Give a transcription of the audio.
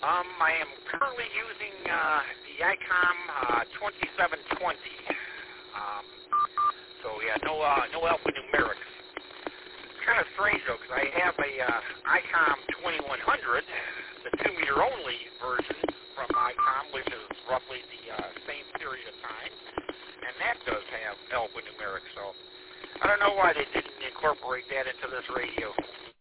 I am currently using the ICOM 2720. So yeah, no alphanumerics. It's kind of strange though, because I have a ICOM 2100, the 2-meter only version from ICOM, which is roughly the same period of time, and that does have alphanumerics. So I don't know why they didn't incorporate that into this radio.